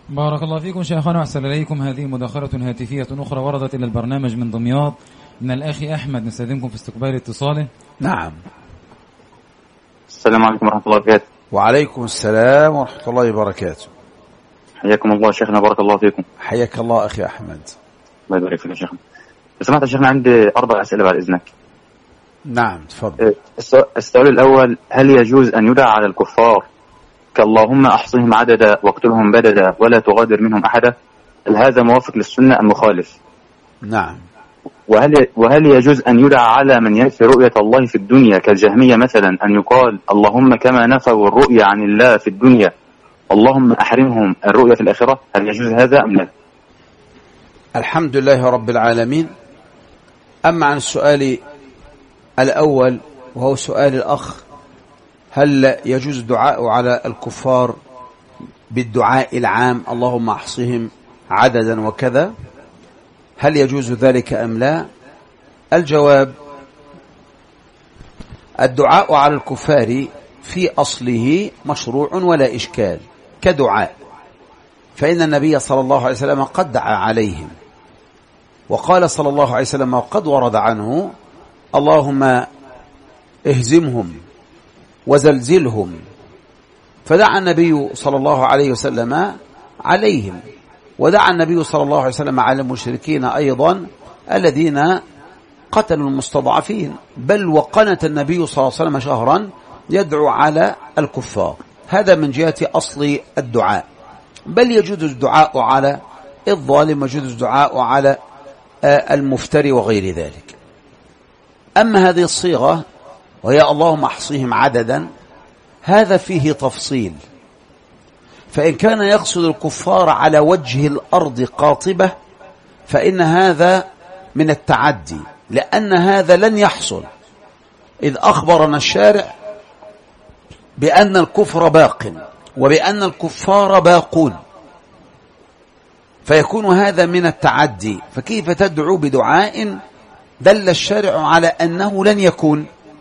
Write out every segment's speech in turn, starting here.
بارك الله فيكم شيخنا وأحسن إليكم. هذه مداخلة هاتفية أخرى وردت إلى البرنامج من دمياط من الأخ أحمد، نستخدمكم في استقبال اتصاله. نعم. السلام عليكم ورحمة الله وبركاته. وعليكم السلام ورحمة الله وبركاته. حياكم الله شيخنا، بارك الله فيكم. حياك الله أخي أحمد. الله يبارك فيك يا شيخنا. سمعت يا شيخنا، عندي 4 أسئلة بعد إذنك. نعم تفضل. السؤال الأول: هل يجوز أن يدعى على الكفار كاللهم أحصهم عددا واقتلهم بددا ولا تغادر منهم أحدا؟ هل هذا موافق للسنة أم مخالف؟ نعم. وهل يجوز أن يدعى على من ينفي رؤية الله في الدنيا كالجهمية مثلا أن يقال اللهم كما نفوا الرؤية عن الله في الدنيا اللهم أحرمهم الرؤية في الآخرة؟ هل يجوز هذا أم لا؟ الحمد لله رب العالمين. أما عن السؤال الأول وهو سؤال الأخ، هل يجوز الدعاء على الكفار بالدعاء العام اللهم أحصهم عددا وكذا، هل يجوز ذلك أم لا؟ الجواب: الدعاء على الكفار في أصله مشروع ولا إشكال كدعاء، فإن النبي صلى الله عليه وسلم قد دعا عليهم، وقال صلى الله عليه وسلم وقد ورد عنه: اللهم اهزمهم وزلزلهم، فدعا النبي صلى الله عليه وسلم عليهم، ودعا النبي صلى الله عليه وسلم على المشركين أيضا الذين قتلوا المستضعفين، بل وقنت النبي صلى الله عليه وسلم شهرا يدعو على الكفار. هذا من جهة أصل الدعاء. بل يجوز الدعاء على الظالم، يجوز الدعاء على المفتري وغير ذلك. أما هذه الصيغة وهي اللهم احصهم عددا، هذا فيه تفصيل، فإن كان يقصد الكفار على وجه الأرض قاطبة فإن هذا من التعدي، لأن هذا لن يحصل، إذ أخبرنا الشارع بأن الكفر باق وبأن الكفار باقون، فيكون هذا من التعدي. فكيف تدعو بدعاء دل الشارع على أنه لن يكون؟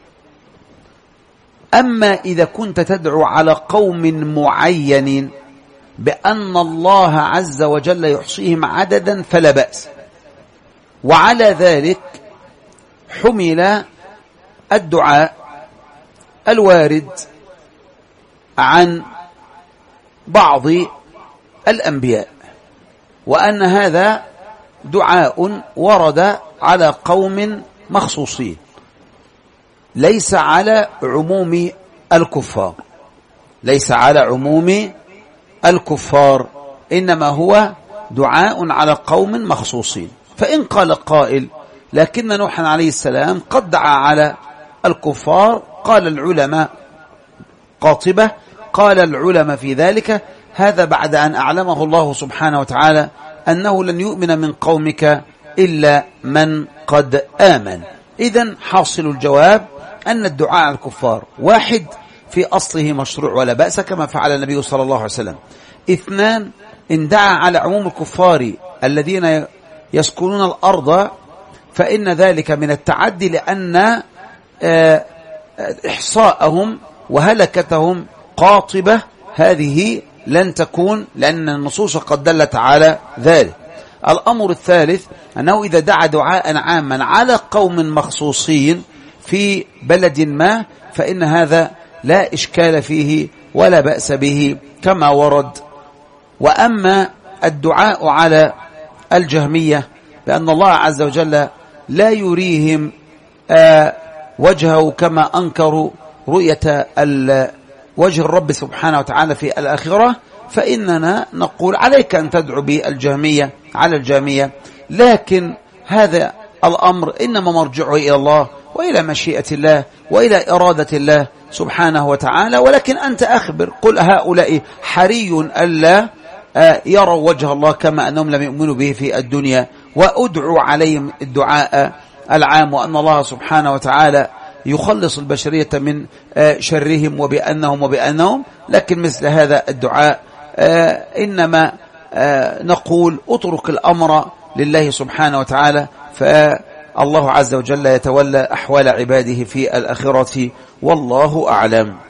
أما إذا كنت تدعو على قوم معين بأن الله عز وجل يحصيهم عددا فلا بأس. وعلى ذلك حمل الدعاء الوارد عن بعض الأنبياء، وأن هذا دعاء ورد على قوم مخصوصين، ليس على عموم الكفار، ليس على عموم الكفار، إنما هو دعاء على قوم مخصوصين. فإن قال قائل: لكن نوحا عليه السلام قد دعا على الكفار، قال العلماء قاطبة، قال العلماء في ذلك: هذا بعد أن أعلمه الله سبحانه وتعالى أنه لن يؤمن من قومك إلا من قد آمن. إذن حاصل الجواب أن الدعاء على الكفار واحد في أصله مشروع ولا بأس كما فعل النبي صلى الله عليه وسلم. 2: إن دعا على عموم الكفار الذين يسكنون الأرض فإن ذلك من التعدي، لأن إحصاءهم وهلكتهم قاطبة، هذه لن تكون، لأن النصوص قد دلت على ذلك. الأمر الثالث أنه إذا دعا دعاء عاما على قوم مخصوصين في بلد ما فإن هذا لا إشكال فيه ولا بأس به كما ورد. وأما الدعاء على الجهمية بأن الله عز وجل لا يريهم وجهه كما أنكروا رؤية وجه الرب سبحانه وتعالى في الآخرة، فإننا نقول عليك أن تدعو بالجهمية على الجهمية، لكن هذا الأمر إنما مرجعه إلى الله وإلى مشيئة الله وإلى إرادة الله سبحانه وتعالى. ولكن أنت أخبر، قل هؤلاء حري ألا يروا وجه الله كما أنهم لم يؤمنوا به في الدنيا، وأدعوا عليهم الدعاء العام، وأن الله سبحانه وتعالى يخلص البشرية من شرهم وبأنهم. لكن مثل هذا الدعاء إنما نقول اترك الأمر لله سبحانه وتعالى، فالله عز وجل يتولى أحوال عباده في الآخرة، والله أعلم.